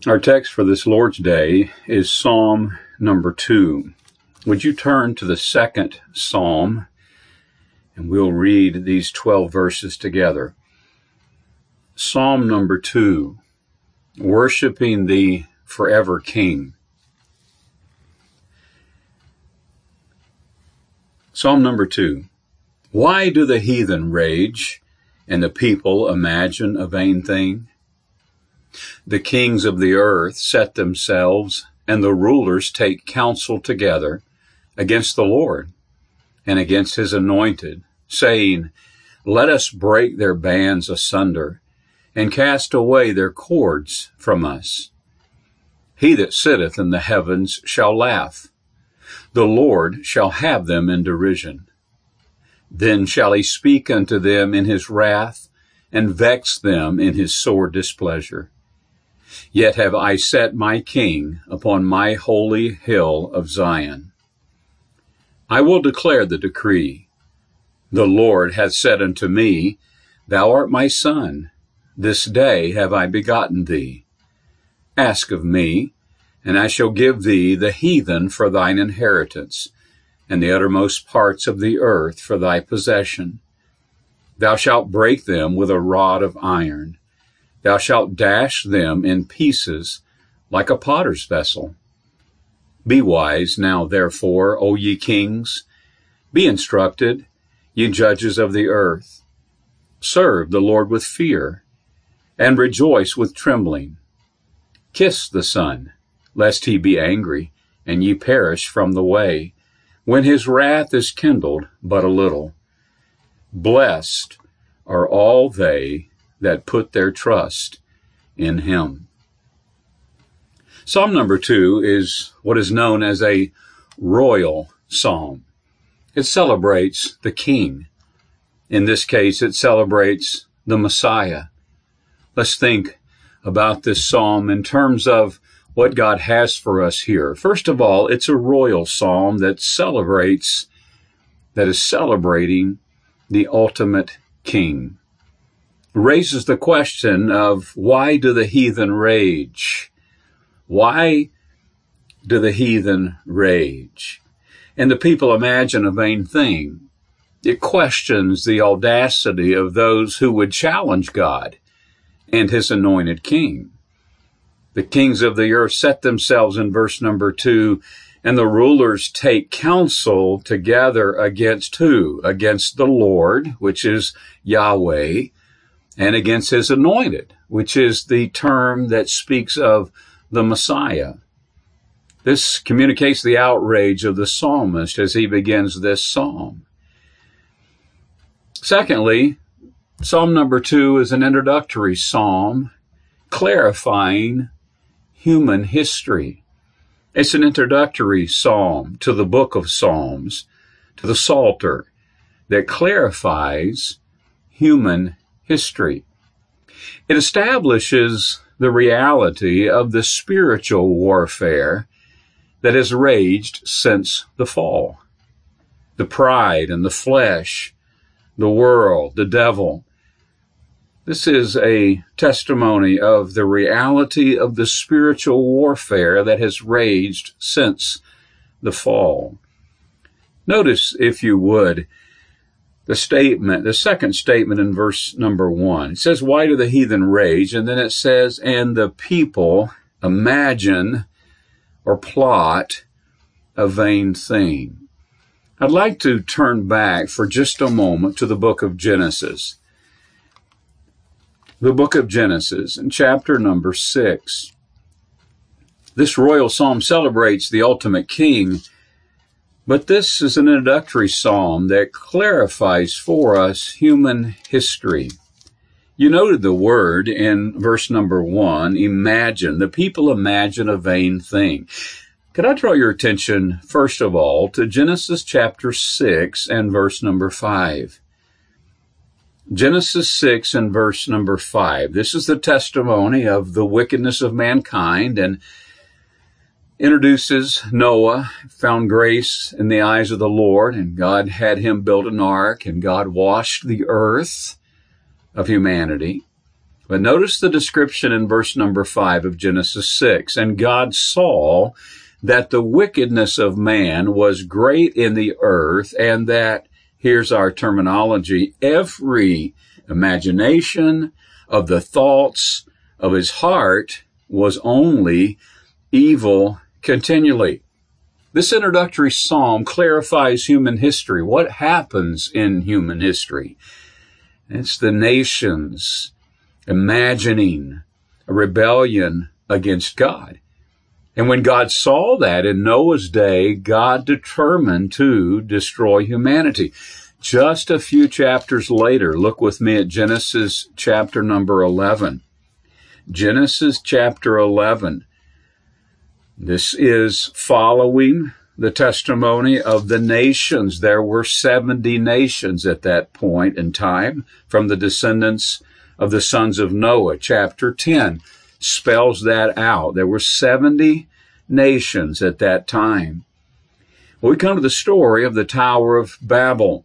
Our text for this Lord's Day is Psalm number 2. Would you turn to the second Psalm, and we'll read these 12 verses together. Psalm number 2, Worshiping the Forever King. Psalm number 2. Why do the heathen rage, and the people imagine a vain thing? The kings of the earth set themselves, and the rulers take counsel together against the Lord and against his anointed, saying, Let us break their bands asunder, and cast away their cords from us. He that sitteth in the heavens shall laugh. The Lord shall have them in derision. Then shall he speak unto them in his wrath, and vex them in his sore displeasure. Yet have I set my king upon my holy hill of Zion. I will declare the decree. The Lord hath said unto me, Thou art my son. This day have I begotten thee. Ask of me, and I shall give thee the heathen for thine inheritance, and the uttermost parts of the earth for thy possession. Thou shalt break them with a rod of iron. Thou shalt dash them in pieces like a potter's vessel. Be wise now, therefore, O ye kings. Be instructed, ye judges of the earth. Serve the Lord with fear, and rejoice with trembling. Kiss the Son, lest he be angry, and ye perish from the way, when his wrath is kindled but a little. Blessed are all they that put their trust in him. Psalm number 2 is what is known as a royal psalm. It celebrates the king. In this case, it celebrates the Messiah. Let's think about this psalm in terms of what God has for us here. First of all, it's a royal psalm that is celebrating the ultimate king. Raises the question of why do the heathen rage? Why do the heathen rage? And the people imagine a vain thing. It questions the audacity of those who would challenge God and his anointed king. The kings of the earth set themselves in verse number 2, and the rulers take counsel together against who? Against the Lord, which is Yahweh, and against his anointed, which is the term that speaks of the Messiah. This communicates the outrage of the psalmist as he begins this psalm. Secondly, Psalm number 2 is an introductory psalm clarifying human history. It's an introductory psalm to the book of Psalms, to the Psalter, that clarifies human history. It establishes the reality of the spiritual warfare that has raged since the fall. The pride and the flesh, the world, the devil. This is a testimony of the reality of the spiritual warfare that has raged since the fall. Notice, if you would, the second statement in verse number 1. It says, Why do the heathen rage? And then it says, And the people imagine or plot a vain thing. I'd like to turn back for just a moment to the book of Genesis. The book of Genesis in chapter number 6. This royal psalm celebrates the ultimate king, but this is an introductory psalm that clarifies for us human history. You noted the word in verse number 1, imagine. The people imagine a vain thing. Could I draw your attention, first of all, to Genesis chapter 6 and verse number 5? Genesis 6 and verse number 5. This is the testimony of the wickedness of mankind and introduces Noah, found grace in the eyes of the Lord, and God had him build an ark, and God washed the earth of humanity. But notice the description in verse number 5 of Genesis 6. And God saw that the wickedness of man was great in the earth, and that, here's our terminology, every imagination of the thoughts of his heart was only evil continually. This introductory psalm clarifies human history. What happens in human history? It's the nations imagining a rebellion against God. And when God saw that in Noah's day, God determined to destroy humanity. Just a few chapters later, look with me at Genesis chapter number 11. Genesis chapter 11. This is following the testimony of the nations. There were 70 nations at that point in time from the descendants of the sons of Noah. Chapter 10 spells that out. There were 70 nations at that time. Well, we come to the story of the Tower of Babel.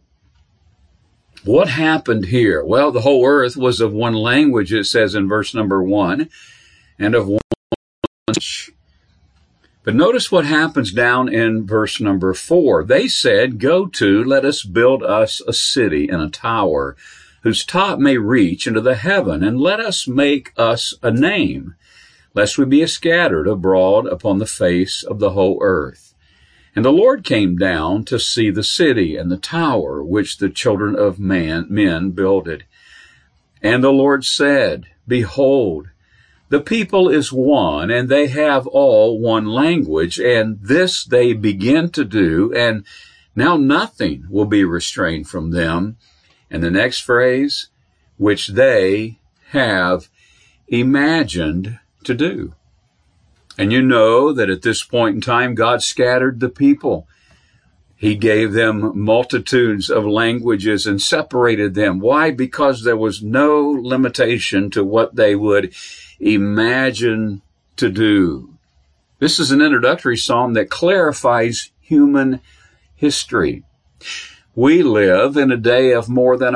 What happened here? Well, the whole earth was of one language, it says in verse number 1, and of one language. But notice what happens down in verse number 4. They said, "Go to, let us build us a city and a tower, whose top may reach into the heaven, and let us make us a name, lest we be scattered abroad upon the face of the whole earth." And the Lord came down to see the city and the tower which the children of men builded. And the Lord said, "Behold, the people is one, and they have all one language, and this they begin to do, and now nothing will be restrained from them." And the next phrase, which they have imagined to do. And you know that at this point in time, God scattered the people. He gave them multitudes of languages and separated them. Why? Because there was no limitation to what they would imagine to do. This is an introductory psalm that clarifies human history. We live in a day of more than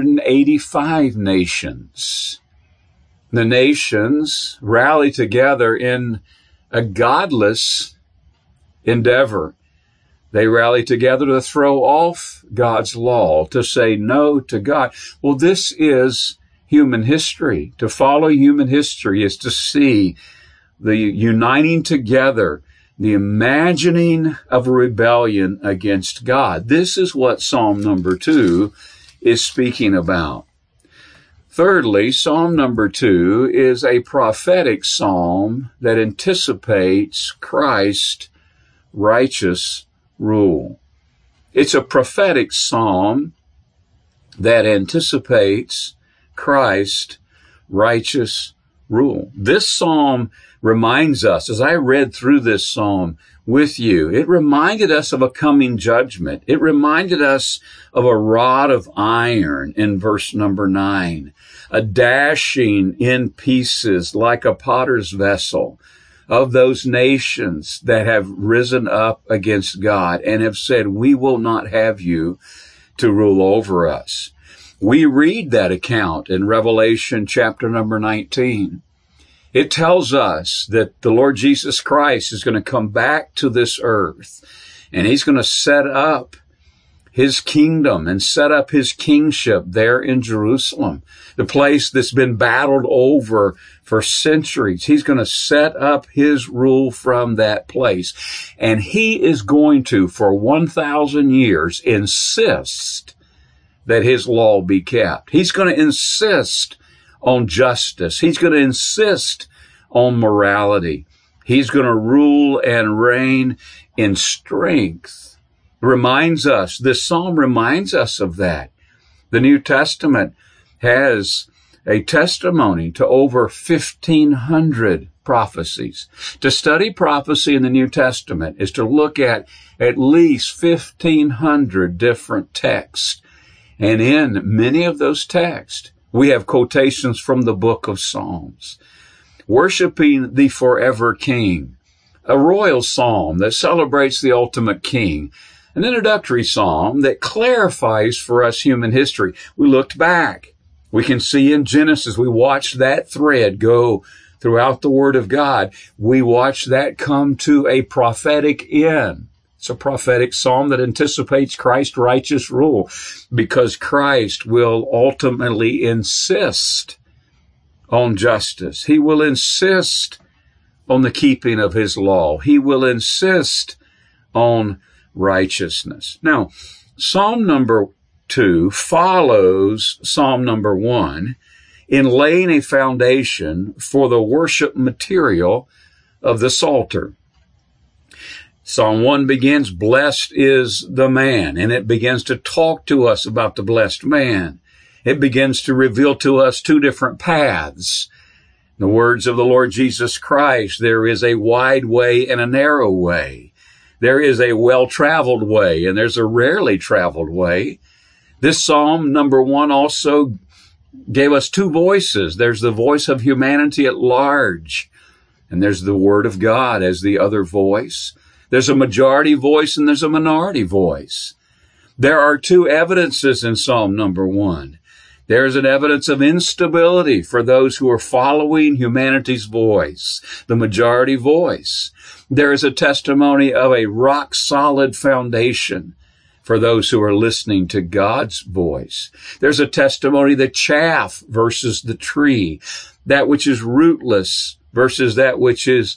185 nations. The nations rally together in a godless endeavor. They rally together to throw off God's law, to say no to God. Well, this is human history. To follow human history is to see the uniting together, the imagining of a rebellion against God. This is what Psalm number 2 is speaking about. Thirdly, Psalm number 2 is a prophetic psalm that anticipates Christ's righteous rule. It's a prophetic psalm that anticipates Christ's righteous rule. This psalm reminds us, as I read through this psalm with you, it reminded us of a coming judgment. It reminded us of a rod of iron in verse number 9, a dashing in pieces like a potter's vessel of those nations that have risen up against God and have said, "We will not have you to rule over us." We read that account in Revelation chapter number 19. It tells us that the Lord Jesus Christ is going to come back to this earth, and he's going to set up his kingdom and set up his kingship there in Jerusalem, the place that's been battled over for centuries. He's going to set up his rule from that place, and he is going to, for 1,000 years, insist that his law be kept. He's going to insist on justice. He's going to insist on morality. He's going to rule and reign in strength. This psalm reminds us of that. The New Testament has a testimony to over 1,500 prophecies. To study prophecy in the New Testament is to look at least 1,500 different texts. And in many of those texts, we have quotations from the book of Psalms. Worshiping the forever King, a royal psalm that celebrates the ultimate King, an introductory psalm that clarifies for us human history. We looked back We can see in Genesis, we watch that thread go throughout the Word of God. We watch that come to a prophetic end. It's a prophetic psalm that anticipates Christ's righteous rule, because Christ will ultimately insist on justice. He will insist on the keeping of his law. He will insist on righteousness. Now, Psalm number 2 follows Psalm number 1 in laying a foundation for the worship material of the Psalter. Psalm 1 begins, "Blessed is the man," and it begins to talk to us about the blessed man. It begins to reveal to us two different paths. In the words of the Lord Jesus Christ, there is a wide way and a narrow way. There is a well-traveled way, and there's a rarely traveled way. This Psalm number 1 also gave us two voices. There's the voice of humanity at large, and there's the Word of God as the other voice. There's a majority voice and there's a minority voice. There are two evidences in Psalm number 1. There's an evidence of instability for those who are following humanity's voice, the majority voice. There is a testimony of a rock-solid foundation for those who are listening to God's voice. There's a testimony, the chaff versus the tree, that which is rootless versus that which is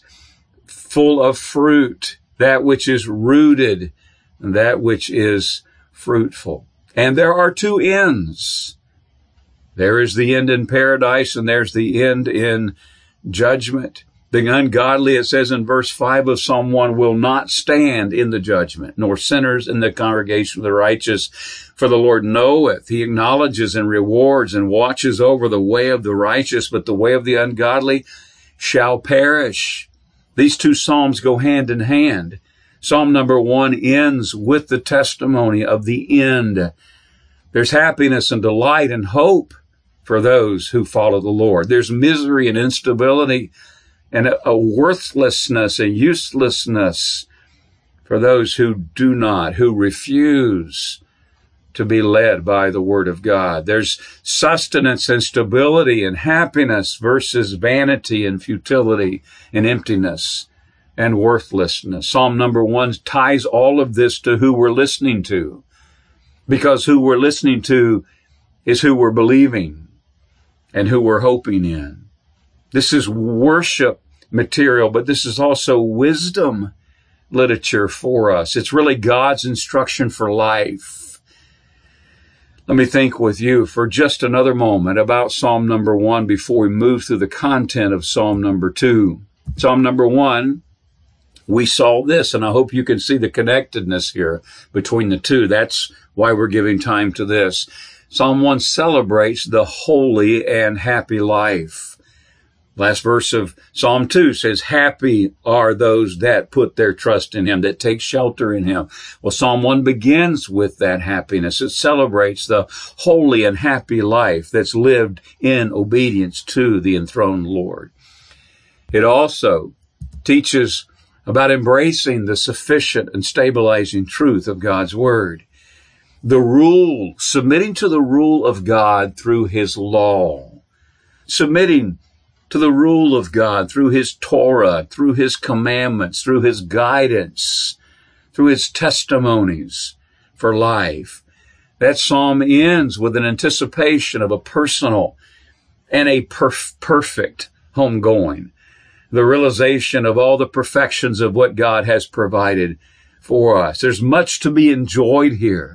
full of fruit, that which is rooted, and that which is fruitful. And there are two ends. There is the end in paradise, and there's the end in judgment. The ungodly, it says in verse 5 of Psalm 1, will not stand in the judgment, nor sinners in the congregation of the righteous. For the Lord knoweth, he acknowledges and rewards and watches over the way of the righteous, but the way of the ungodly shall perish. These two Psalms go hand in hand. Psalm number 1 ends with the testimony of the end. There's happiness and delight and hope for those who follow the Lord. There's misery and instability and a worthlessness, a uselessness for those who do not, who refuse to be led by the Word of God. There's sustenance and stability and happiness versus vanity and futility and emptiness and worthlessness. Psalm number 1 ties all of this to who we're listening to, because who we're listening to is who we're believing and who we're hoping in. This is worship material, but this is also wisdom literature for us. It's really God's instruction for life. Let me think with you for just another moment about Psalm number 1 before we move through the content of Psalm number 2. Psalm number 1, we saw this, and I hope you can see the connectedness here between the two. That's why we're giving time to this. Psalm 1 celebrates the holy and happy life. Last verse of Psalm 2 says, happy are those that put their trust in him, that take shelter in him. Well, Psalm 1 begins with that happiness. It celebrates the holy and happy life that's lived in obedience to the enthroned Lord. It also teaches about embracing the sufficient and stabilizing truth of God's Word. The rule, submitting to the rule of God through his law, submitting to the rule of God through his Torah, through his commandments, through his guidance, through his testimonies for life. That psalm ends with an anticipation of a personal and a perfect homegoing, the realization of all the perfections of what God has provided for us. There's much to be enjoyed here.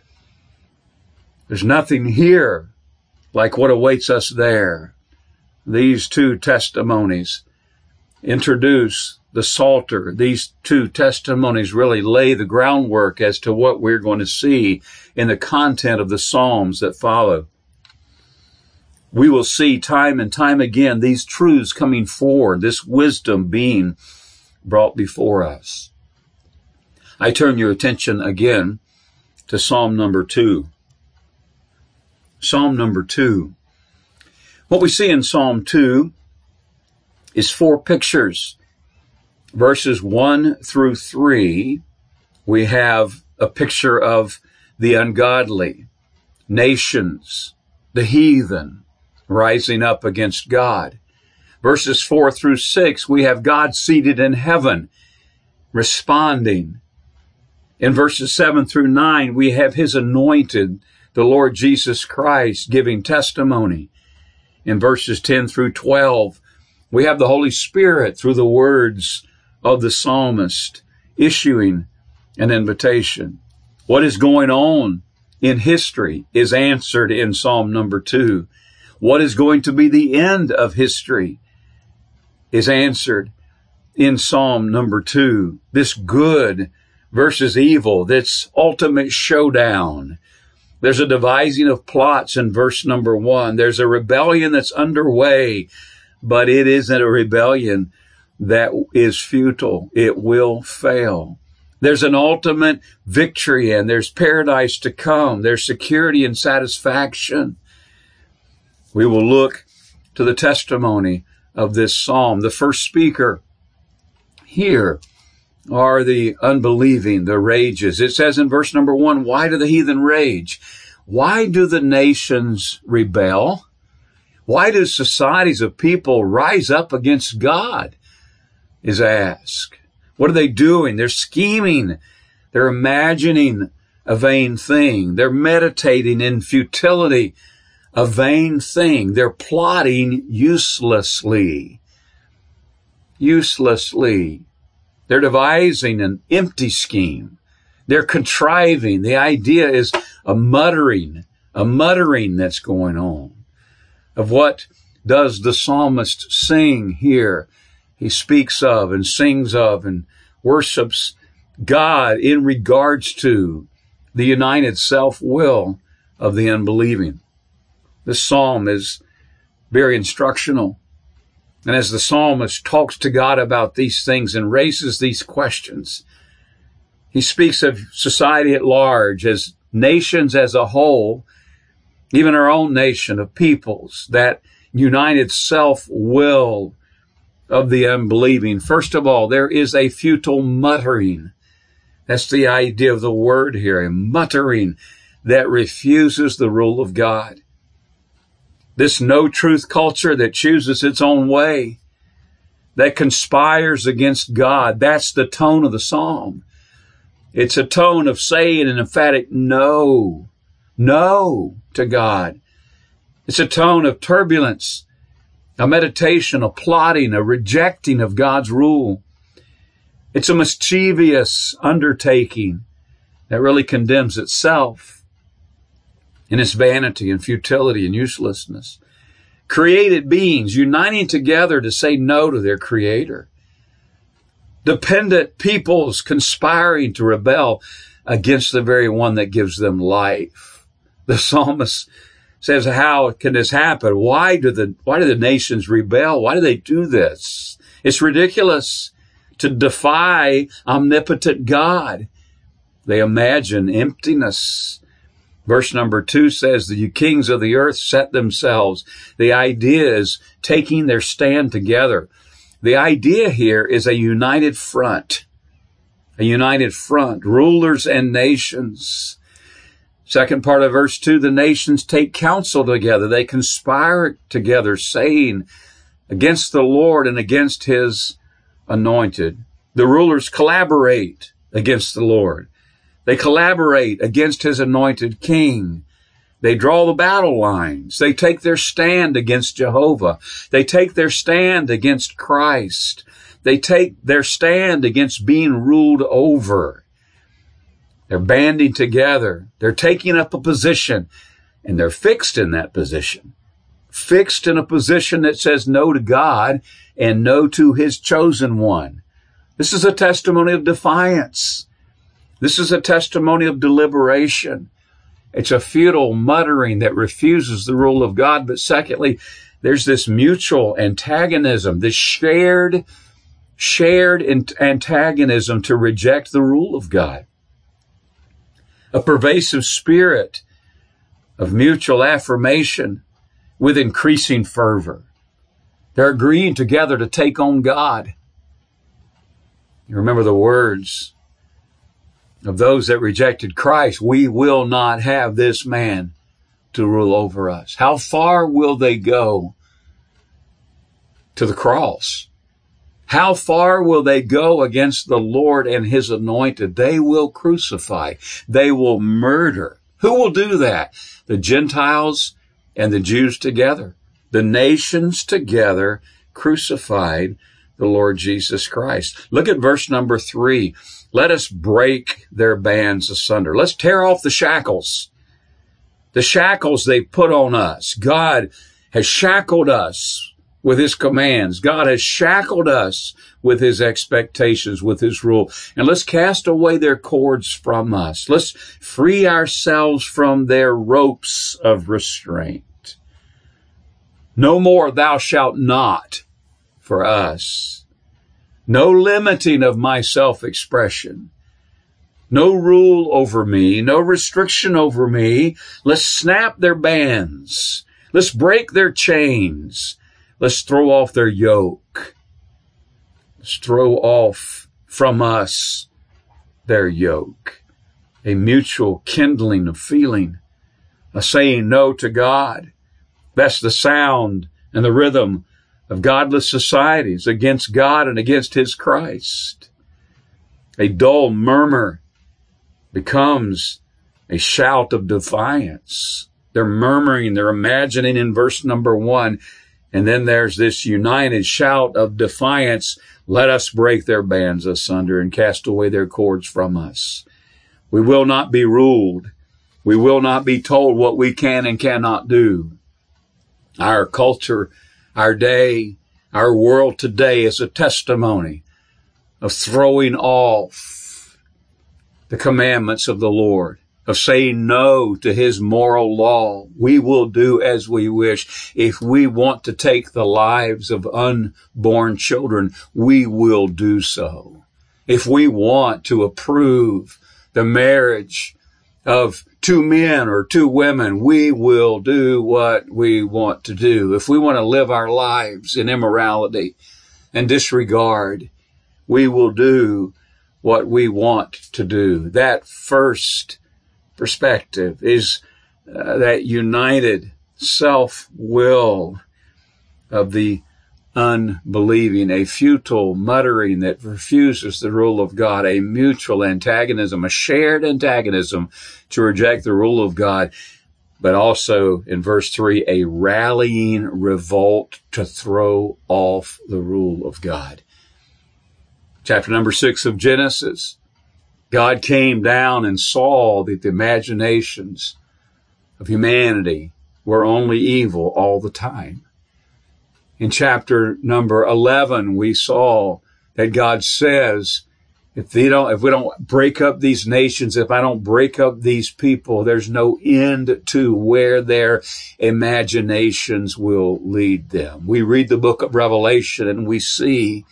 There's nothing here like what awaits us there. These two testimonies introduce the Psalter. These two testimonies really lay the groundwork as to what we're going to see in the content of the Psalms that follow. We will see time and time again these truths coming forward, this wisdom being brought before us. I turn your attention again to Psalm number 2. Psalm number 2. What we see in Psalm 2 is 4 pictures. Verses 1 through 3, we have a picture of the ungodly, nations, the heathen rising up against God. Verses 4 through 6, we have God seated in heaven, responding. In verses 7 through 9, we have his anointed, the Lord Jesus Christ, giving testimony. In verses 10 through 12, we have the Holy Spirit through the words of the psalmist issuing an invitation. What is going on in history is answered in Psalm number 2. What is going to be the end of history is answered in Psalm number 2. This good versus evil, this ultimate showdown. There's a devising of plots in verse number 1. There's a rebellion that's underway, but it isn't a rebellion that is futile. It will fail. There's an ultimate victory, and there's paradise to come. There's security and satisfaction. We will look to the testimony of this psalm. The first speaker here are the unbelieving, the rages. It says in verse number 1, why do the heathen rage? Why do the nations rebel? Why do societies of people rise up against God, is asked. What are they doing? They're scheming. They're imagining a vain thing. They're meditating in futility, a vain thing. They're plotting uselessly. Uselessly. They're devising an empty scheme. They're contriving. The idea is a muttering that's going on. Of what does the psalmist sing here? He speaks of and sings of and worships God in regards to the united self-will of the unbelieving. This psalm is very instructional. And as the psalmist talks to God about these things and raises these questions, he speaks of society at large, as nations as a whole, even our own nation of peoples, that united self-will of the unbelieving. First of all, there is a futile muttering. That's the idea of the word here, a muttering that refuses the rule of God. This no-truth culture that chooses its own way, that conspires against God, that's the tone of the psalm. It's a tone of saying an emphatic no to God. It's a tone of turbulence, a meditation, a plotting, a rejecting of God's rule. It's a mischievous undertaking that really condemns itself in its vanity and futility and uselessness. Created beings uniting together to say no to their Creator. Dependent peoples conspiring to rebel against the very one that gives them life. The psalmist says, how can this happen? Why do the nations rebel? Why do they do this? It's ridiculous to defy omnipotent God. They imagine emptiness. Verse number 2 says, the kings of the earth set themselves. The idea is taking their stand together. The idea here is a united front. A united front. Rulers and nations. Second part of verse 2, the nations take counsel together. They conspire together, saying against the Lord and against his anointed. The rulers collaborate against the Lord. They collaborate against his anointed king. They draw the battle lines. They take their stand against Jehovah. They take their stand against Christ. They take their stand against being ruled over. They're banding together. They're taking up a position, and they're fixed in that position. Fixed in a position that says no to God and no to his chosen one. This is a testimony of defiance. This is a testimony of deliberation. It's a futile muttering that refuses the rule of God. But secondly, there's this mutual antagonism, this shared antagonism to reject the rule of God. A pervasive spirit of mutual affirmation with increasing fervor. They're agreeing together to take on God. You remember the words of those that rejected Christ. We will not have this man to rule over us? How far will they go to the cross? How far will they go against the Lord and his anointed? They will crucify. They will murder. Who will do that? The Gentiles and the Jews together. The nations together crucified the Lord Jesus Christ. Look at verse number 3. Let us break their bands asunder. Let's tear off the shackles. The shackles they put on us. God has shackled us with his commands. God has shackled us with his expectations, with his rule. And let's cast away their cords from us. Let's free ourselves from their ropes of restraint. No more thou shalt not for us. No limiting of my self-expression. No rule over me. No restriction over me. Let's snap their bands. Let's break their chains. Let's throw off their yoke. Let's throw off from us their yoke. A mutual kindling of feeling, a saying no to God. That's the sound and the rhythm of godless societies against God and against his Christ. A dull murmur becomes a shout of defiance. They're murmuring, they're imagining in verse number 1. And then there's this united shout of defiance. Let us break their bands asunder and cast away their cords from us. We will not be ruled. We will not be told what we can and cannot do. Our culture, our day, our world today is a testimony of throwing off the commandments of the Lord, of saying no to his moral law. We will do as we wish. If we want to take the lives of unborn children, we will do so. If we want to approve the marriage of 2 men or 2 women, we will do what we want to do. If we want to live our lives in immorality and disregard, we will do what we want to do. That first perspective is that united self-will of the unbelieving, a futile muttering that refuses the rule of God, a mutual antagonism, a shared antagonism to reject the rule of God, but also in verse 3, a rallying revolt to throw off the rule of God. Chapter number 6 of Genesis. God came down and saw that the imaginations of humanity were only evil all the time. In chapter number 11, we saw that God says, if we don't break up these nations, if I don't break up these people, there's no end to where their imaginations will lead them. We read the book of Revelation and we see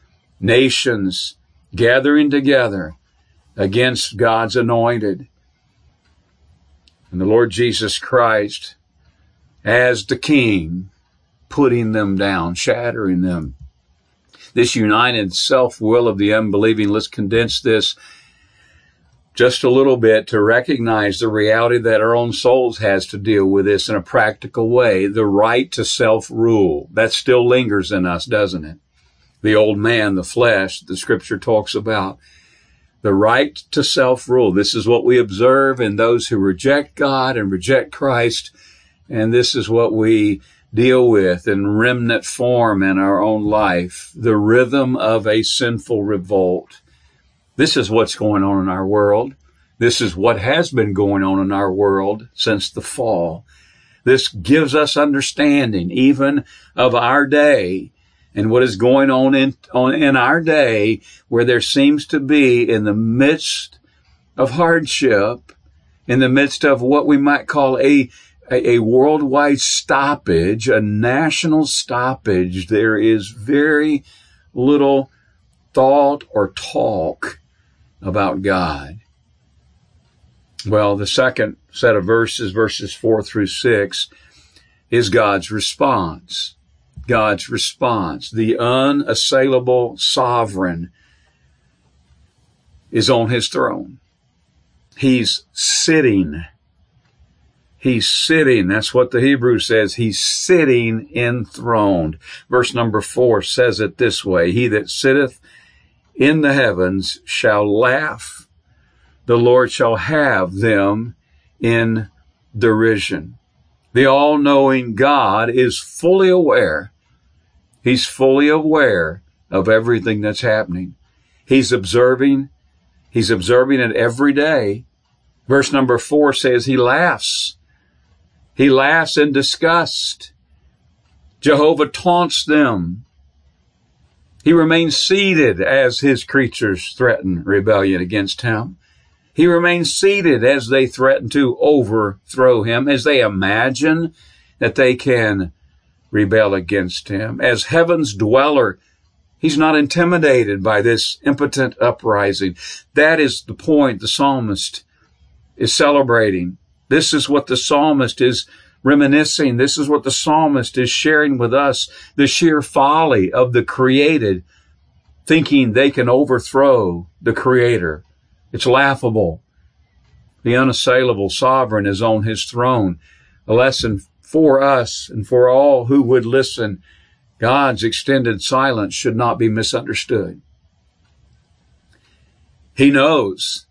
nations gathering together against God's anointed. And the Lord Jesus Christ, as the King, putting them down, shattering them. This united self-will of the unbelieving, let's condense this just a little bit to recognize the reality that our own souls has to deal with this in a practical way. The right to self-rule. That still lingers in us, doesn't it? The old man, the flesh, the scripture talks about. The right to self-rule. This is what we observe in those who reject God and reject Christ. And this is what we deal with in remnant form in our own life. The rhythm of a sinful revolt. This is what's going on in our world. This is what has been going on in our world since the fall. This gives us understanding even of our day and what is going on in our day, where there seems to be, in the midst of hardship, in the midst of what we might call a worldwide stoppage, a national stoppage, there is very little thought or talk about God. Well, the second set of verses 4 through 6, is God's response. God's response. The unassailable sovereign is on his throne. He's sitting. He's sitting. That's what the Hebrew says. He's sitting enthroned. Verse number 4 says it this way. He that sitteth in the heavens shall laugh. The Lord shall have them in derision. The all-knowing God is fully aware. He's fully aware of everything that's happening. He's observing it every day. Verse number 4 says he laughs. He laughs in disgust. Jehovah taunts them. He remains seated as his creatures threaten rebellion against him. He remains seated as they threaten to overthrow him, as they imagine that they can rebel against him. As heaven's dweller, he's not intimidated by this impotent uprising. That is the point the psalmist is celebrating. This is what the psalmist is reminiscing. This is what the psalmist is sharing with us, the sheer folly of the created, thinking they can overthrow the Creator. It's laughable. The unassailable sovereign is on his throne. A lesson for us and for all who would listen. God's extended silence should not be misunderstood. He knows,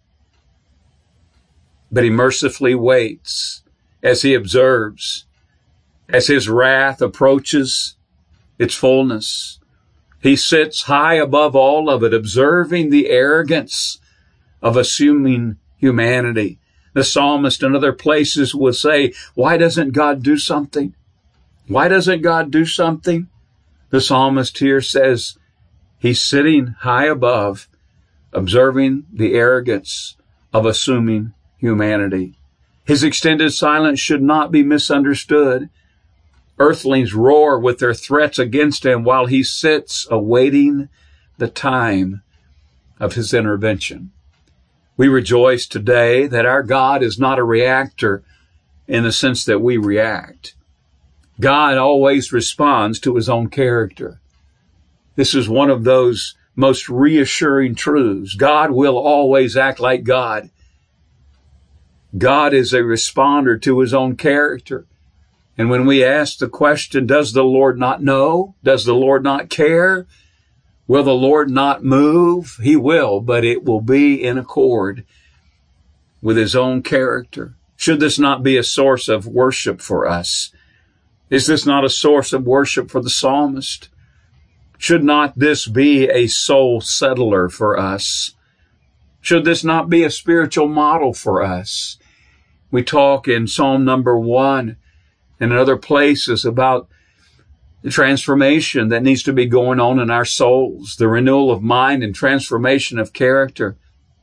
but he mercifully waits as he observes, as his wrath approaches its fullness. He sits high above all of it, observing the arrogance of assuming humanity. The psalmist in other places will say, why doesn't God do something? Why doesn't God do something? The psalmist here says he's sitting high above, observing the arrogance of assuming humanity. His extended silence should not be misunderstood. Earthlings roar with their threats against him while he sits awaiting the time of his intervention. We rejoice today that our God is not a reactor in the sense that we react. God always responds to his own character. This is one of those most reassuring truths. God will always act like God. God is a responder to his own character. And when we ask the question, does the Lord not know? Does the Lord not care? Will the Lord not move? He will, but it will be in accord with his own character. Should this not be a source of worship for us? Is this not a source of worship for the psalmist? Should not this be a soul settler for us? Should this not be a spiritual model for us? We talk in Psalm number 1 and in other places about the transformation that needs to be going on in our souls, the renewal of mind and transformation of character.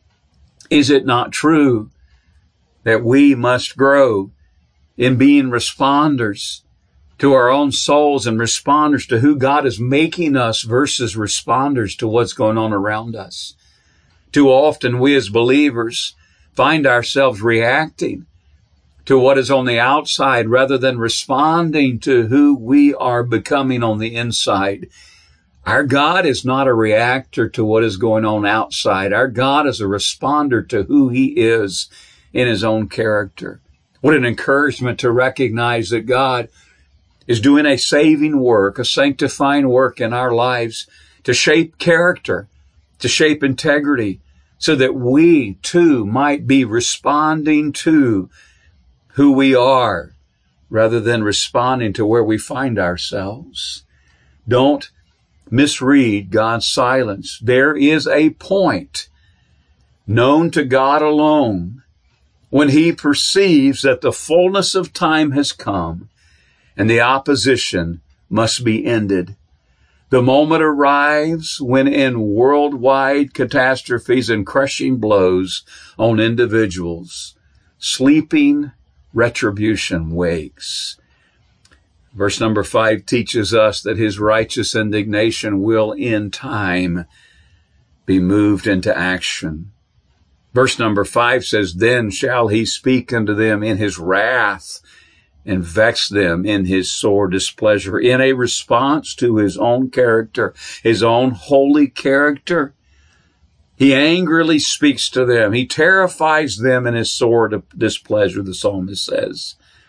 Is it not true that we must grow in being responders to our own souls and responders to who God is making us versus responders to what's going on around us? Too often we as believers find ourselves reacting to what is on the outside rather than responding to who we are becoming on the inside. Our God is not a reactor to what is going on outside. Our God is a responder to who he is in his own character. What an encouragement to recognize that God is doing a saving work, a sanctifying work in our lives to shape character, to shape integrity, so that we too might be responding to who we are rather than responding to where we find ourselves. Don't misread God's silence. There is a point known to God alone when he perceives that the fullness of time has come and the opposition must be ended. The moment arrives when in worldwide catastrophes and crushing blows on individuals, sleeping retribution wakes. Verse number 5 teaches us that his righteous indignation will in time be moved into action. Verse number 5 says, then shall he speak unto them in his wrath and vex them in his sore displeasure, in a response to his own character, his own holy character. He angrily speaks to them. He terrifies them in his sore displeasure, the psalmist says.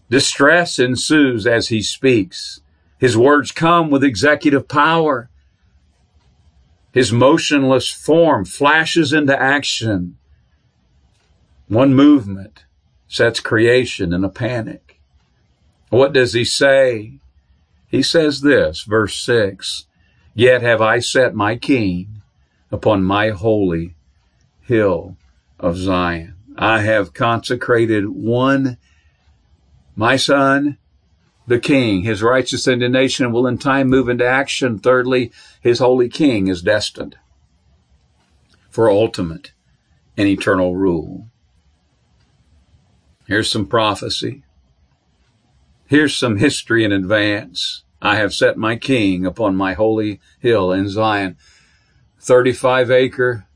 Distress ensues as he speaks. His words come with executive power. His motionless form flashes into action. One movement sets creation in a panic. What does he say? He says this, verse 6, "Yet have I set my king upon my holy hill of Zion." I have consecrated one, my son, the king. His righteous indignation will in time move into action. Thirdly, his holy king is destined for ultimate and eternal rule. Here's some prophecy. Here's some history in advance. I have set my king upon my holy hill in Zion. 35-acre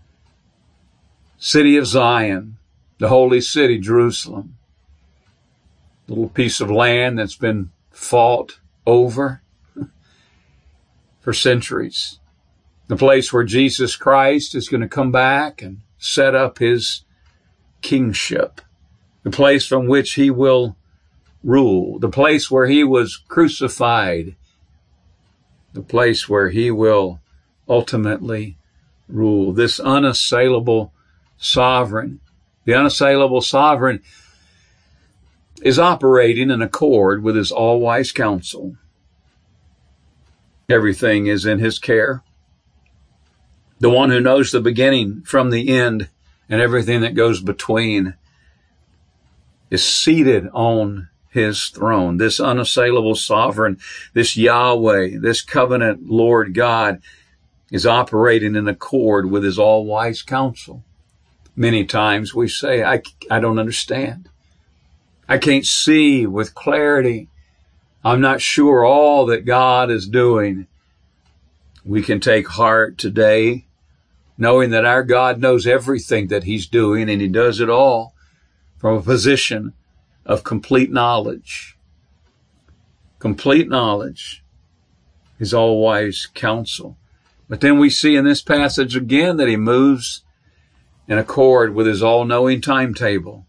city of Zion, the holy city, Jerusalem. Little piece of land that's been fought over for centuries. The place where Jesus Christ is going to come back and set up his kingship. The place from which he will rule. The place where he was crucified. The place where he will ultimately rule. This unassailable sovereign, the unassailable sovereign, is operating in accord with his all-wise counsel. Everything is in his care. The one who knows the beginning from the end and everything that goes between is seated on his throne. This unassailable sovereign, this Yahweh, this covenant Lord God is operating in accord with his all-wise counsel. Many times we say, I don't understand. I can't see with clarity. I'm not sure all that God is doing. We can take heart today knowing that our God knows everything that he's doing, and he does it all from a position of complete knowledge. Complete knowledge, his all-wise counsel. But then we see in this passage again that he moves in accord with his all-knowing timetable.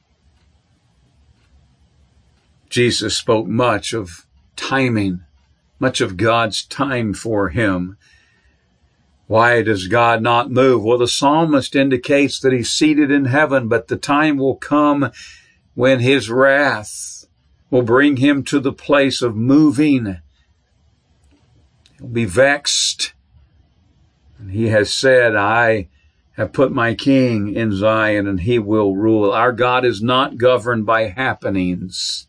Jesus spoke much of timing, much of God's time for him. Why does God not move? Well, the psalmist indicates that he's seated in heaven, but the time will come when his wrath will bring him to the place of moving. He'll be vexed. And he has said, I have put my king in Zion and he will rule. Our God is not governed by happenings.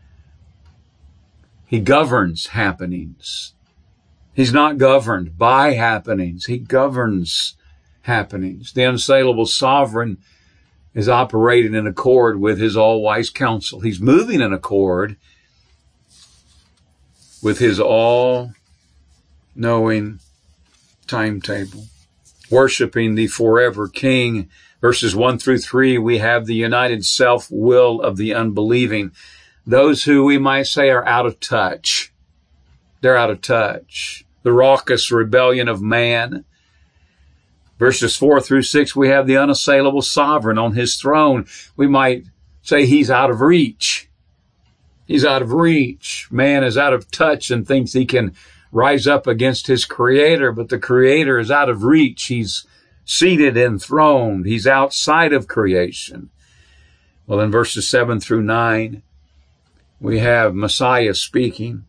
He governs happenings. He's not governed by happenings. He governs happenings. The unassailable sovereign is operating in accord with his all-wise counsel. He's moving in accord with his all-knowing timetable. Worshiping the forever King. Verses 1 through 3, we have the united self-will of the unbelieving. Those who we might say are out of touch. They're out of touch. The raucous rebellion of man. Verses 4 through 6, we have the unassailable sovereign on his throne. We might say he's out of reach. He's out of reach. Man is out of touch and thinks he can rise up against his creator, but the creator is out of reach. He's seated, enthroned. He's outside of creation. Well, in verses 7 through 9, we have Messiah speaking.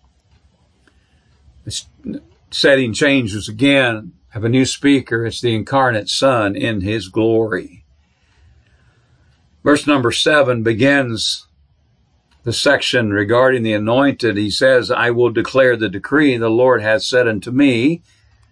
The setting changes again. Have a new speaker. It's the incarnate Son in his glory. Verse number 7 begins the section regarding the anointed. He says, I will declare the decree the Lord hath said unto me,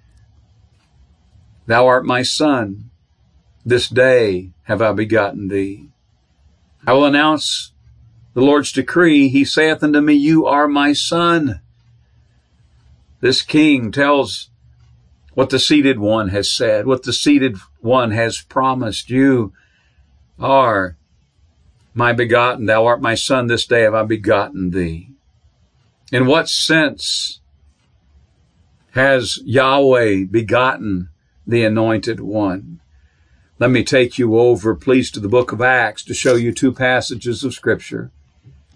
Thou art my son. This day have I begotten thee. I will announce the Lord's decree. He saith unto me, You are my son. This king tells what the seated one has said, what the seated one has promised. You are my begotten. Thou art my son. This day have I begotten thee. In what sense has Yahweh begotten the anointed one? Let me take you over, please, to the book of Acts to show you two passages of Scripture.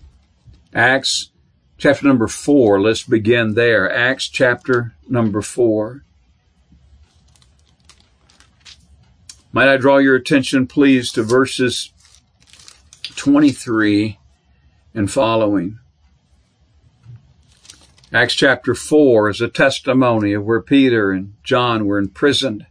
Acts chapter number 4. Let's begin there. Acts chapter number 4. Might I draw your attention, please, to verses 23 and following. Acts chapter 4 is a testimony of where Peter and John were imprisoned,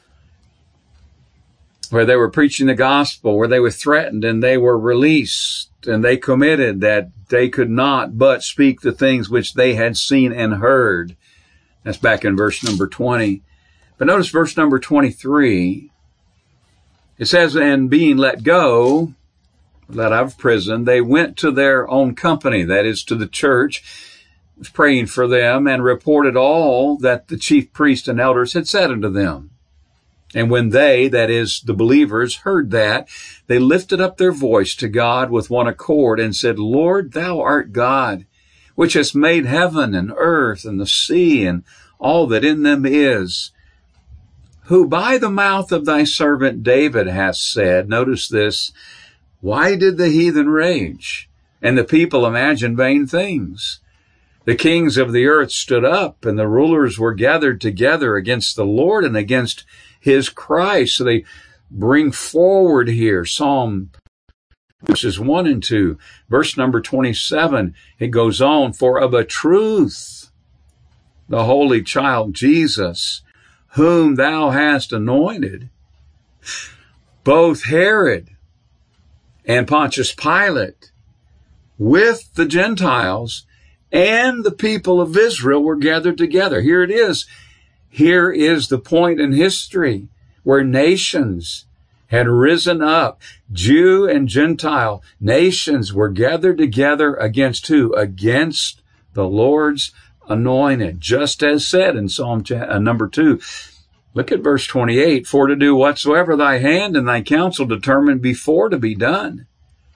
where they were preaching the gospel, where they were threatened and they were released, and they committed that they could not but speak the things which they had seen and heard. That's back in verse number 20. But notice verse number 23. It says, and being let out of prison, they went to their own company, that is, to the church, was praying for them, and reported all that the chief priests and elders had said unto them. And when they, that is, the believers, heard that, they lifted up their voice to God with one accord and said, Lord, thou art God, which hast made heaven and earth and the sea and all that in them is, who by the mouth of thy servant David hast said, notice this, why did the heathen rage and the people imagine vain things? The kings of the earth stood up, and the rulers were gathered together against the Lord and against his Christ. So they bring forward here Psalm verses 1 and 2. Verse number 27, it goes on, for of a truth the holy child Jesus, whom thou hast anointed, both Herod and Pontius Pilate with the Gentiles and the people of Israel were gathered together. Here it is. Here is the point in history where nations had risen up. Jew and Gentile nations were gathered together against who? Against the Lord's anointed, just as said in Psalm number 2. Look at verse 28. For to do whatsoever thy hand and thy counsel determined before to be done.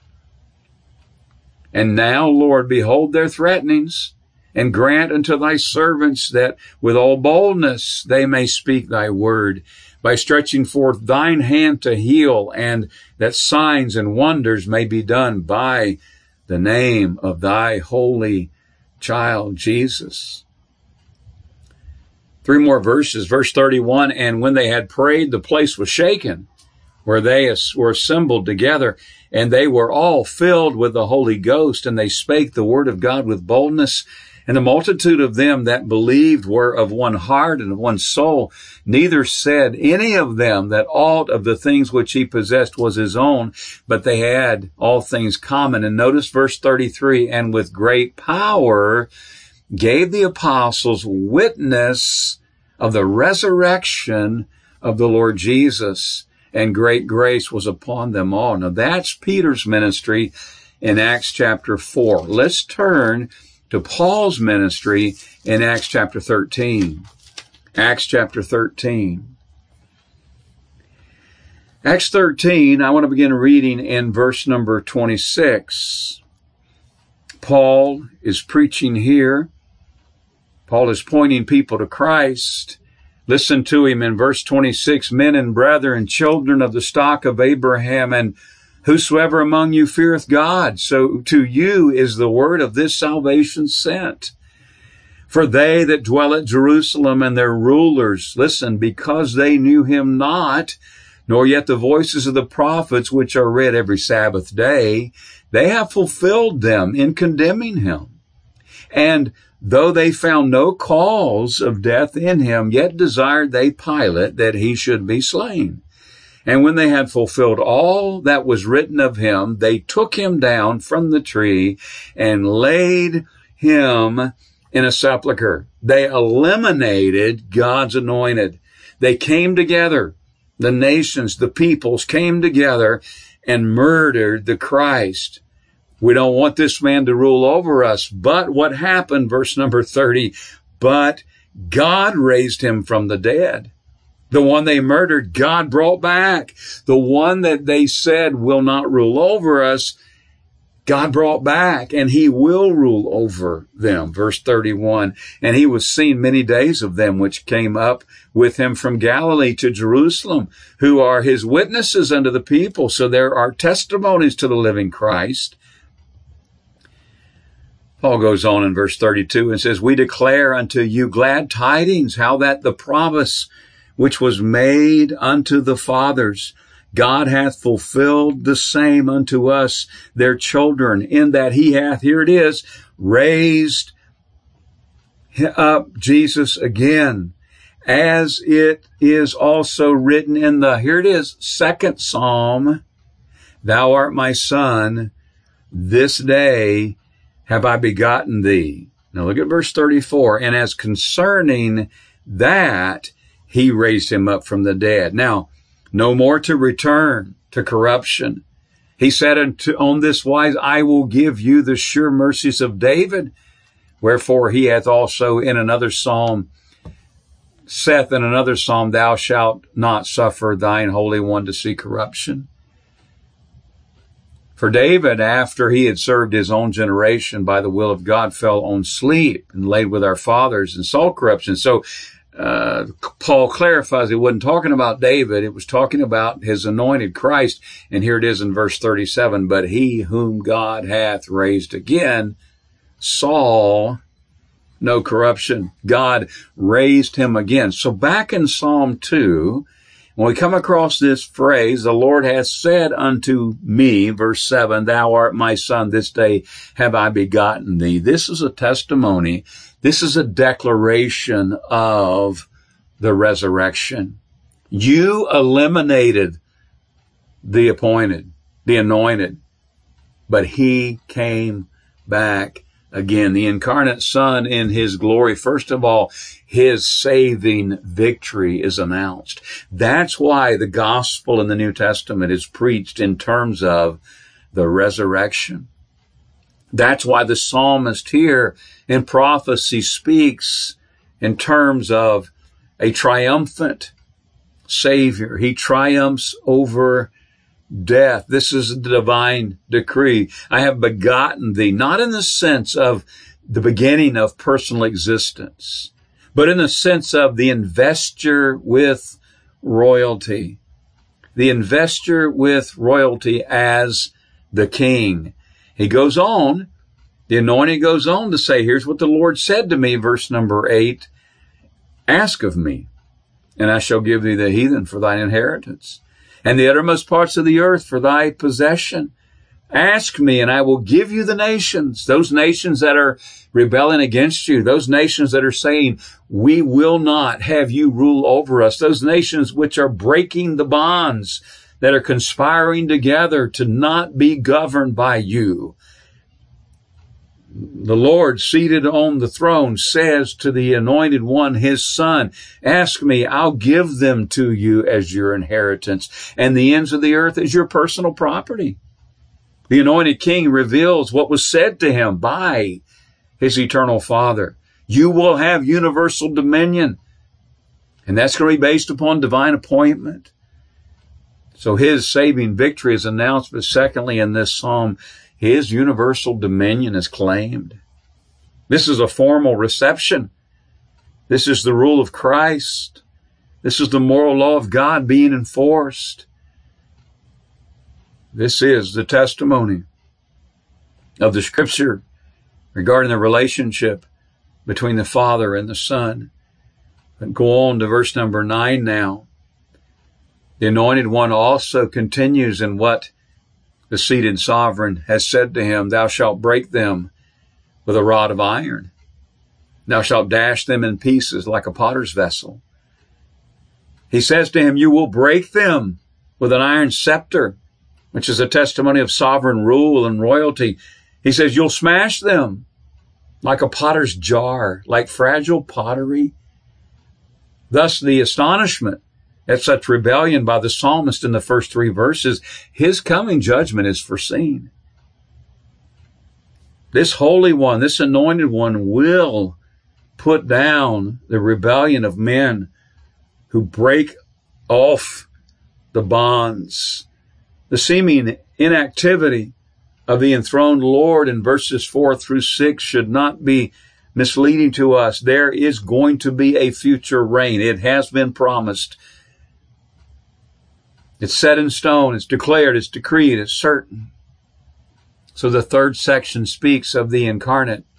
And now, Lord, behold their threatenings, and grant unto thy servants that with all boldness they may speak thy word, by stretching forth thine hand to heal, and that signs and wonders may be done by the name of thy holy child, Jesus. 3 more verses, verse 31, and when they had prayed, the place was shaken, where they were assembled together, and they were all filled with the Holy Ghost, and they spake the word of God with boldness. And the multitude of them that believed were of one heart and of one soul. Neither said any of them that aught of the things which he possessed was his own, but they had all things common. And notice verse 33, and with great power gave the apostles witness of the resurrection of the Lord Jesus, and great grace was upon them all. Now that's Peter's ministry in Acts chapter 4. Let's turn to Paul's ministry in Acts chapter 13. Acts chapter 13. Acts 13, I want to begin reading in verse number 26. Paul is preaching here. Paul is pointing people to Christ. Listen to him in verse 26, men and brethren, children of the stock of Abraham, and whosoever among you feareth God, so to you is the word of this salvation sent. For they that dwell at Jerusalem and their rulers, listen, because they knew him not, nor yet the voices of the prophets which are read every Sabbath day, they have fulfilled them in condemning him. And though they found no cause of death in him, yet desired they Pilate that he should be slain. And when they had fulfilled all that was written of him, they took him down from the tree and laid him in a sepulchre. They eliminated God's anointed. They came together. The nations, the peoples came together and murdered the Christ. We don't want this man to rule over us. But what happened? Verse number 30, but God raised him from the dead. The one they murdered, God brought back. The one that they said will not rule over us, God brought back, and he will rule over them. Verse 31, and he was seen many days of them which came up with him from Galilee to Jerusalem, who are his witnesses unto the people. So there are testimonies to the living Christ. Paul goes on in verse 32 and says, we declare unto you glad tidings, how that the promise which was made unto the fathers, God hath fulfilled the same unto us, their children, in that he hath, here it is, raised up Jesus again, as it is also written in the, here it is, second Psalm, thou art my son, this day have I begotten thee. Now look at verse 34. And as concerning that, he raised him up from the dead. Now, no more to return to corruption. He said on this wise, I will give you the sure mercies of David. Wherefore he hath also in another psalm, saith in another psalm, thou shalt not suffer thine Holy One to see corruption. For David, after he had served his own generation by the will of God, fell on sleep and laid with our fathers and saw corruption. So Paul clarifies he wasn't talking about David. It was talking about his anointed Christ. And here it is in verse 37. But he whom God hath raised again saw no corruption. God raised him again. So back in Psalm 2, when we come across this phrase, the Lord hath said unto me, verse 7, thou art my son, this day have I begotten thee. This is a testimony. This is a declaration of the resurrection. You eliminated the appointed, the anointed, but he came back again. The incarnate Son in his glory, first of all, his saving victory is announced. That's why the gospel in the New Testament is preached in terms of the resurrection. That's why the psalmist here in prophecy speaks in terms of a triumphant Savior. He triumphs over death. This is the divine decree. I have begotten thee, not in the sense of the beginning of personal existence, but in the sense of the investure with royalty. The investure with royalty as the king. He goes on, the anointing goes on to say, here's what the Lord said to me, verse number 8, ask of me, and I shall give thee the heathen for thine inheritance, and the uttermost parts of the earth for thy possession. Ask me, and I will give you the nations, those nations that are rebelling against you, those nations that are saying, we will not have you rule over us, those nations which are breaking the bonds, that are conspiring together to not be governed by you. The Lord seated on the throne says to the anointed one, his son, ask me, I'll give them to you as your inheritance, and the ends of the earth as your personal property. The anointed king reveals what was said to him by his eternal Father. You will have universal dominion, and that's going to be based upon divine appointment. So his saving victory is announced, but secondly, in this psalm, his universal dominion is claimed. This is a formal reception. This is the rule of Christ. This is the moral law of God being enforced. This is the testimony of the Scripture regarding the relationship between the Father and the Son. But go on to verse number 9 now. The anointed one also continues in what the seated sovereign has said to him, thou shalt break them with a rod of iron. Thou shalt dash them in pieces like a potter's vessel. He says to him, you will break them with an iron scepter, which is a testimony of sovereign rule and royalty. He says, you'll smash them like a potter's jar, like fragile pottery. Thus the astonishment at such rebellion by the psalmist in the first 3 verses, his coming judgment is foreseen. This Holy One, this Anointed One will put down the rebellion of men who break off the bonds. The seeming inactivity of the enthroned Lord in verses 4 through 6 should not be misleading to us. There is going to be a future reign. It has been promised. It's set in stone, it's declared, it's decreed, it's certain. So the third section speaks of the incarnate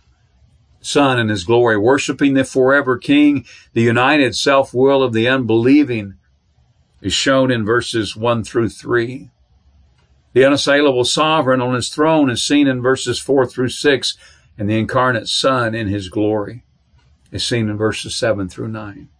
Son in his glory, worshiping the forever King. The united self-will of the unbelieving is shown in verses 1 through 3. The unassailable sovereign on his throne is seen in verses 4 through 6, and the incarnate Son in his glory is seen in verses 7 through 9.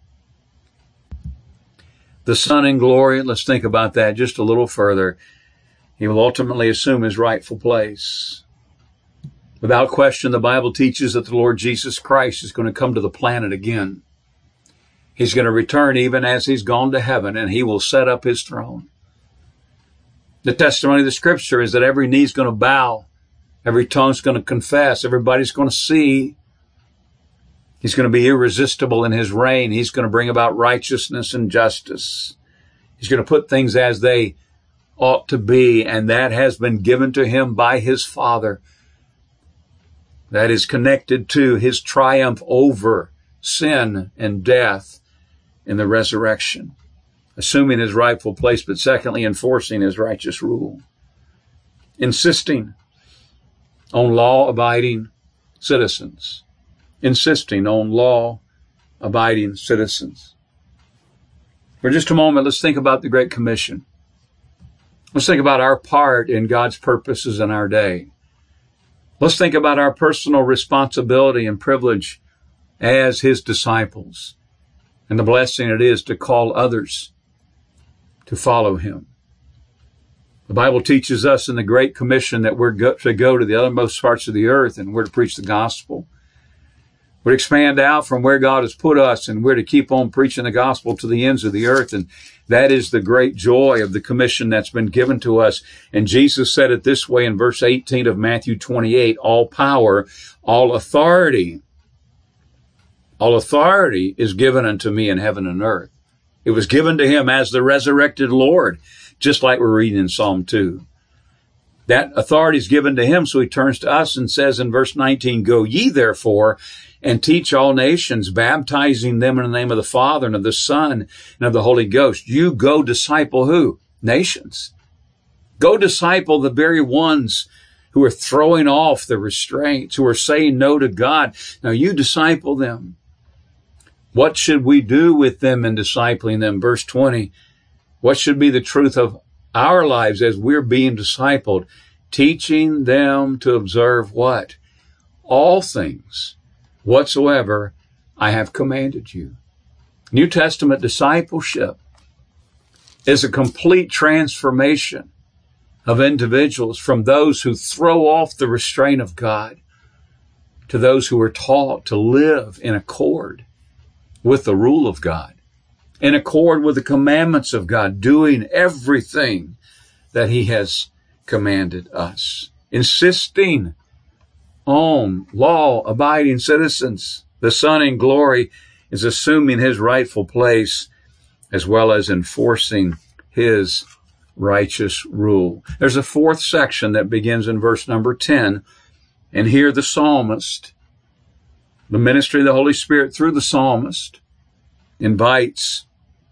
The Son in glory, let's think about that just a little further. He will ultimately assume his rightful place. Without question, the Bible teaches that the Lord Jesus Christ is going to come to the planet again. He's going to return even as he's gone to heaven, and he will set up his throne. The testimony of the Scripture is that every knee is going to bow, every tongue is going to confess, everybody's going to see. He's going to be irresistible in his reign. He's going to bring about righteousness and justice. He's going to put things as they ought to be, and that has been given to him by his Father. That is connected to his triumph over sin and death in the resurrection, assuming his rightful place, but secondly, enforcing his righteous rule, insisting on law-abiding citizens. Insisting on law-abiding citizens. For just a moment, let's think about the Great Commission. Let's think about our part in God's purposes in our day. Let's think about our personal responsibility and privilege as his disciples and the blessing it is to call others to follow him. The Bible teaches us in the Great Commission that we're to go to the uttermost parts of the earth and we're to preach the gospel. We're to expand out from where God has put us, and we're to keep on preaching the gospel to the ends of the earth. And that is the great joy of the commission that's been given to us. And Jesus said it this way in verse 18 of Matthew 28, all power, all authority is given unto me in heaven and earth. It was given to him as the resurrected Lord, just like we're reading in Psalm 2. That authority is given to him, so he turns to us and says in verse 19, go ye therefore and teach all nations, baptizing them in the name of the Father and of the Son and of the Holy Ghost. You go disciple who? Nations. Go disciple the very ones who are throwing off the restraints, who are saying no to God. Now you disciple them. What should we do with them in discipling them? Verse 20, what should be the truth of our lives as we're being discipled? Teaching them to observe what? All things whatsoever I have commanded you. New Testament discipleship is a complete transformation of individuals from those who throw off the restraint of God to those who are taught to live in accord with the rule of God, in accord with the commandments of God, doing everything that he has commanded us, insisting on law-abiding citizens. The Son in glory is assuming his rightful place as well as enforcing his righteous rule. There's a fourth section that begins in verse number 10, and here the psalmist, the ministry of the Holy Spirit through the psalmist, invites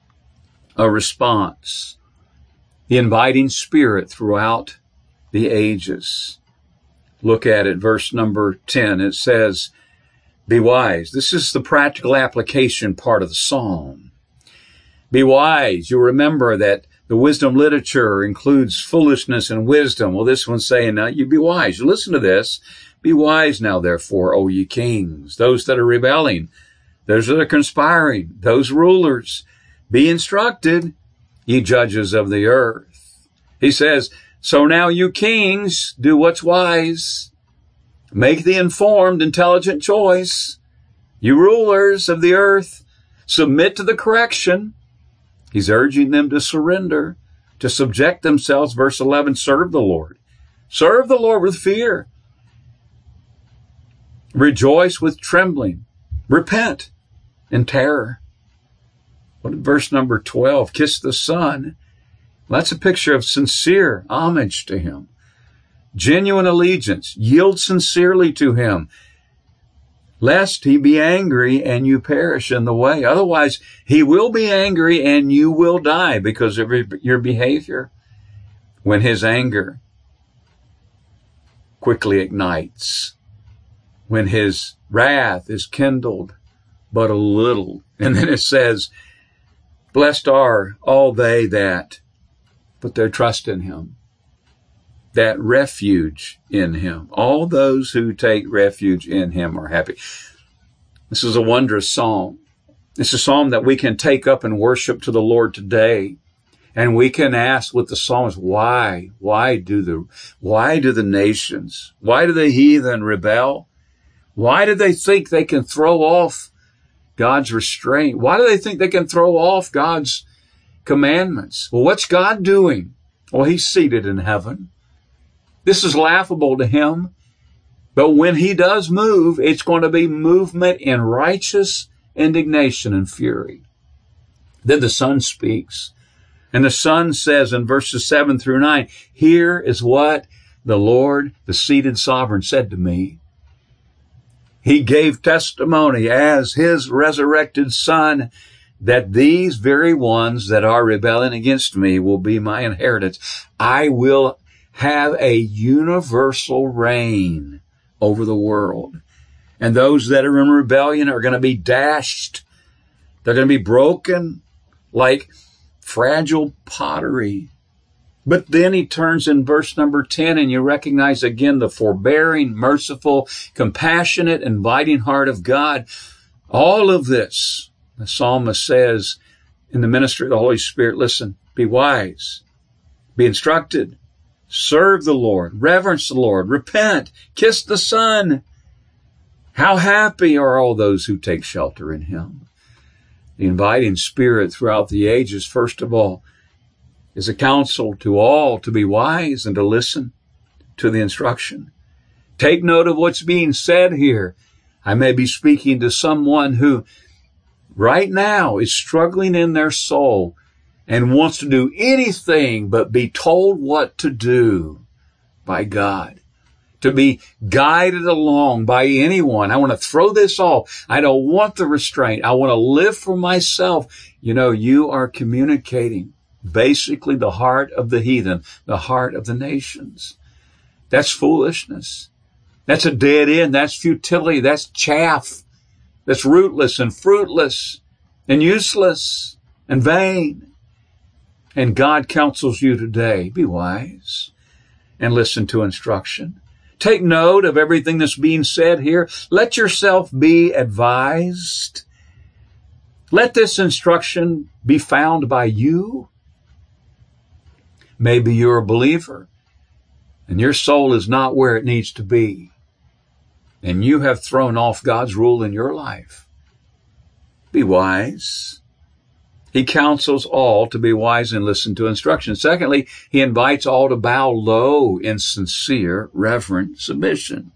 a response. The inviting spirit throughout the ages. Look at it, verse number 10. It says, be wise. This is the practical application part of the psalm. Be wise. You remember that the wisdom literature includes foolishness and wisdom. Well, this one's saying, now you be wise. You listen to this. Be wise now, therefore, O ye kings, those that are rebelling, those that are conspiring, those rulers. Be instructed, ye judges of the earth. He says, so now you kings, do what's wise. Make the informed, intelligent choice. You rulers of the earth, submit to the correction. He's urging them to surrender, to subject themselves. Verse 11, serve the Lord. Serve the Lord with fear. Rejoice with trembling. Repent in terror. What in verse number 12? Kiss the Son. Well, that's a picture of sincere homage to him. Genuine allegiance. Yield sincerely to him, lest he be angry and you perish in the way. Otherwise, he will be angry and you will die because of your behavior when his anger quickly ignites. when his wrath is kindled but a little. And then it says, blessed are all they that put their trust in him, that refuge in him. All those who take refuge in him are happy. This is a wondrous psalm. It's a psalm that we can take up and worship to the Lord today. And we can ask with the psalmist, why? Why do the nations, why do the heathen rebel? Why do they think they can throw off God's restraint? Why do they think they can throw off God's commandments? Well, what's God doing? Well, he's seated in heaven. This is laughable to him. But when he does move, it's going to be movement in righteous indignation and fury. Then the Son speaks. And the Son says in verses 7 through 9, here is what the Lord, the seated sovereign, said to me. He gave testimony as his resurrected Son that these very ones that are rebelling against me will be my inheritance. I will have a universal reign over the world. And those that are in rebellion are going to be dashed. They're going to be broken like fragile pottery. But then he turns in verse number 10, and you recognize again the forbearing, merciful, compassionate, inviting heart of God. All of this, the psalmist says in the ministry of the Holy Spirit, listen, be wise, be instructed, serve the Lord, reverence the Lord, repent, kiss the Son. How happy are all those who take shelter in him. The inviting spirit throughout the ages, first of all, is a counsel to all to be wise and to listen to the instruction. Take note of what's being said here. I may be speaking to someone who right now is struggling in their soul and wants to do anything but be told what to do by God, to be guided along by anyone. I want to throw this off. I don't want the restraint. I want to live for myself. You know, you are communicating basically the heart of the heathen, the heart of the nations. That's foolishness. That's a dead end. That's futility. That's chaff. That's rootless and fruitless and useless and vain. And God counsels you today, be wise and listen to instruction. Take note of everything that's being said here. Let yourself be advised. Let this instruction be found by you. Maybe you're a believer and your soul is not where it needs to be, and you have thrown off God's rule in your life. Be wise. He counsels all to be wise and listen to instruction. Secondly, he invites all to bow low in sincere, reverent submission.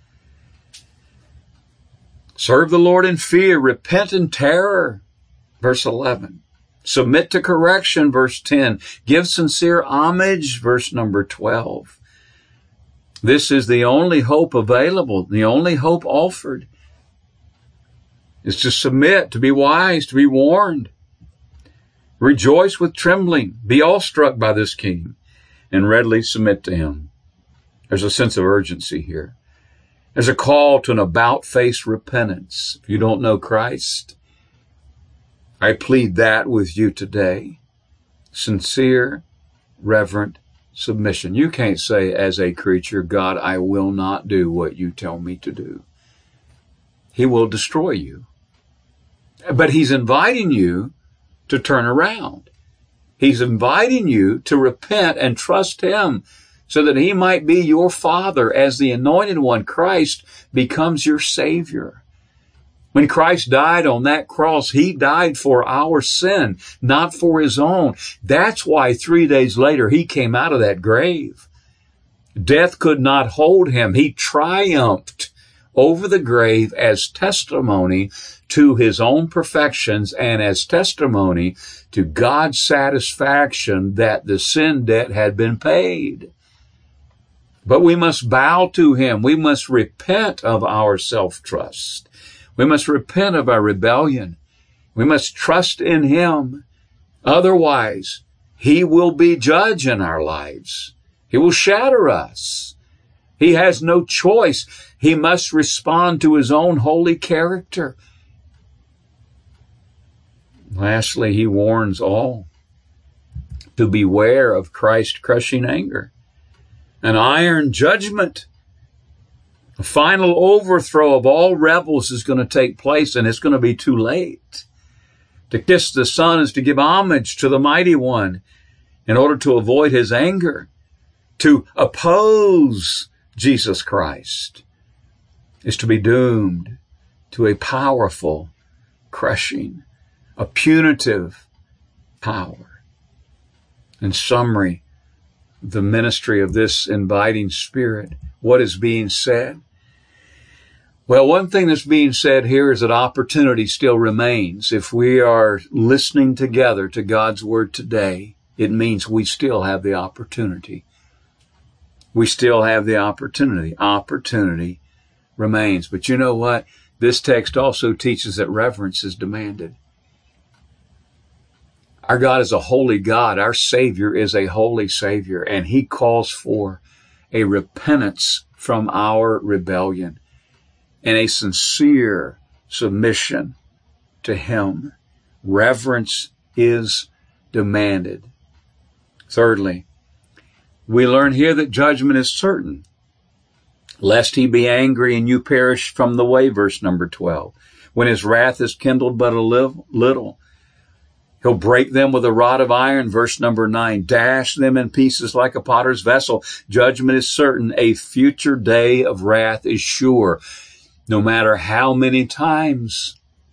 Serve the Lord in fear, repent in terror, verse 11. Submit to correction, verse 10. Give sincere homage, verse number 12. This is the only hope available, the only hope offered, is to submit, to be wise, to be warned. Rejoice with trembling. Be awestruck by this King and readily submit to him. There's a sense of urgency here. There's a call to an about-face repentance. If you don't know Christ, I plead that with you today. Sincere, reverent submission. You can't say as a creature, God, I will not do what you tell me to do. He will destroy you. But he's inviting you to turn around. He's inviting you to repent and trust him so that he might be your Father as the Anointed One. Christ becomes your Savior. When Christ died on that cross, he died for our sin, not for his own. That's why 3 days later he came out of that grave. Death could not hold him. He triumphed over the grave as testimony to his own perfections and as testimony to God's satisfaction that the sin debt had been paid. But we must bow to him. We must repent of our self-trust. We must repent of our rebellion. We must trust in him. Otherwise, he will be judge in our lives. He will shatter us. He has no choice. He must respond to his own holy character. Lastly, he warns all to beware of Christ's crushing anger, an iron judgment. A final overthrow of all rebels is going to take place, and it's going to be too late. To kiss the Son is to give homage to the Mighty One in order to avoid his anger. To oppose Jesus Christ is to be doomed to a powerful crushing, a punitive power. In summary, the ministry of this inviting Spirit, what is being said? Well, one thing that's being said here is that opportunity still remains. If we are listening together to God's Word today, it means we still have the opportunity. We still have the opportunity. Opportunity remains. But you know what? This text also teaches that reverence is demanded. Our God is a holy God. Our Savior is a holy Savior, and He calls for a repentance from our rebellion and a sincere submission to Him. Reverence is demanded. Thirdly, we learn here that judgment is certain, lest He be angry and you perish from the way, verse number 12. When His wrath is kindled but a little, He'll break them with a rod of iron, verse number 9, dash them in pieces like a potter's vessel. Judgment is certain. A future day of wrath is sure. No matter how many times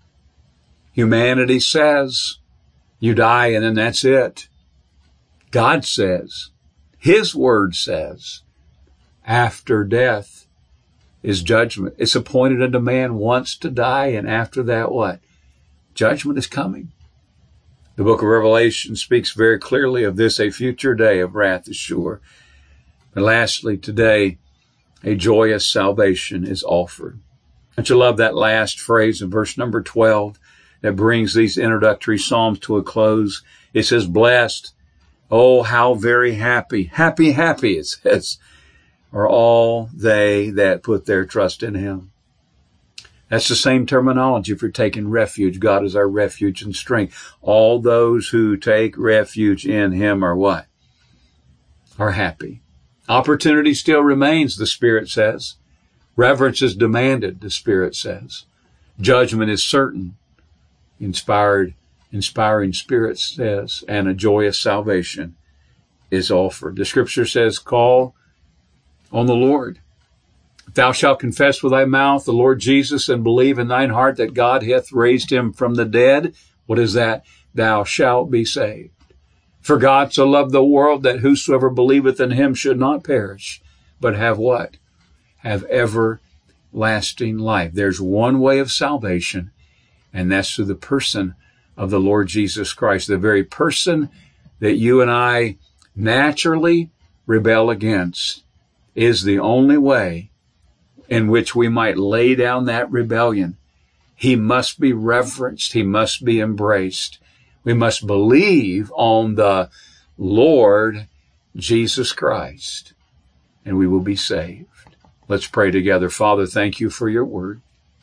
humanity says, you die and then that's it. God says, His Word says, after death is judgment. It's appointed unto man once to die, and after that what? Judgment is coming. The book of Revelation speaks very clearly of this. A future day of wrath is sure. And lastly, today, a joyous salvation is offered. Don't you love that last phrase in verse number 12 that brings these introductory psalms to a close? It says, blessed, oh, how very happy, happy, it says, are all they that put their trust in Him. That's the same terminology if you're taking refuge. God is our refuge and strength. All those who take refuge in Him are what? Are happy. Opportunity still remains, the Spirit says. Reverence is demanded, the Spirit says. Judgment is certain, inspiring Spirit says, and a joyous salvation is offered. The Scripture says, call on the Lord. If thou shalt confess with thy mouth the Lord Jesus and believe in thine heart that God hath raised Him from the dead, what is that? Thou shalt be saved. For God so loved the world that whosoever believeth in Him should not perish, but have what? Have everlasting life. There's one way of salvation, and that's through the person of the Lord Jesus Christ, the very person that you and I naturally rebel against is the only way in which we might lay down that rebellion. He must be reverenced. He must be embraced. We must believe on the Lord Jesus Christ, and we will be saved. Let's pray together. Father, thank you for your word.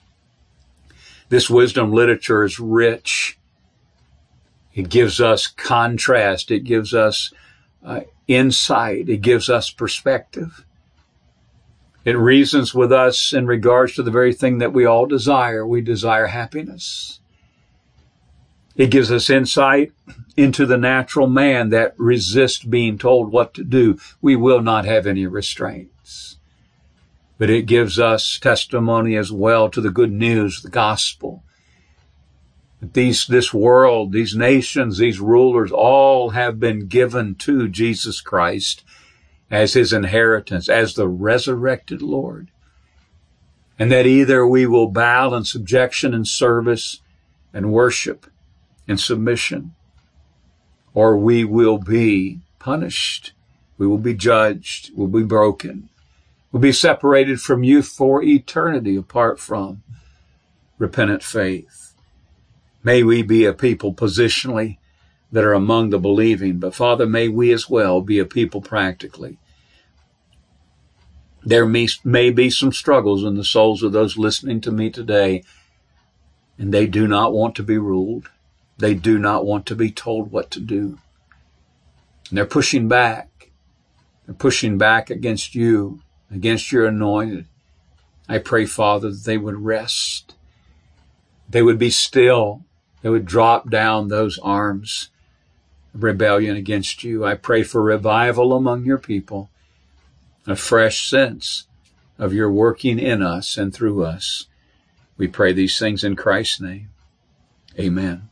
This wisdom literature is rich. It gives us contrast. It gives us insight. It gives us perspective. It reasons with us in regards to the very thing that we all desire. We desire happiness. It gives us insight into the natural man that resists being told what to do. We will not have any restraints. But it gives us testimony as well to the good news, the gospel. That this world, these nations, these rulers, all have been given to Jesus Christ as His inheritance, as the resurrected Lord. And that either we will bow in subjection and service and worship and submission, or we will be punished. We will be judged. We'll be broken. We'll be separated from you for eternity apart from repentant faith. May we be a people positionally that are among the believing, but Father, may we as well be a people practically There may be some struggles in the souls of those listening to me today, and they do not want to be ruled. They do not want to be told what to do. And they're pushing back. They're pushing back against you, against your anointed. I pray, Father, that they would rest. They would be still. They would drop down those arms of rebellion against you. I pray for revival among your people, a fresh sense of your working in us and through us. We pray these things in Christ's name. Amen.